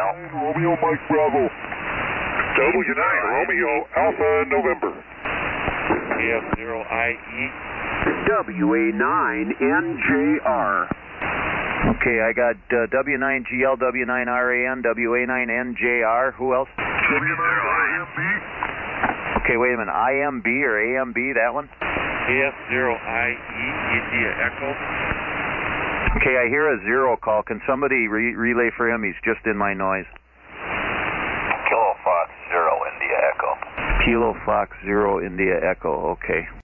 Romeo Mike Bravo. W9 Romeo Alpha November. KF0IE. WA9NJR. Okay, I got W9GL, W9RAN, WA9NJR. Who else? W9IMB. Okay, wait a minute. IMB or AMB, that one? KF0IE, India Echo. Okay, I hear a 0 call. Can somebody relay for him? He's just in my noise. Kilo Fox 0 India Echo. Kilo Fox 0 India Echo, okay.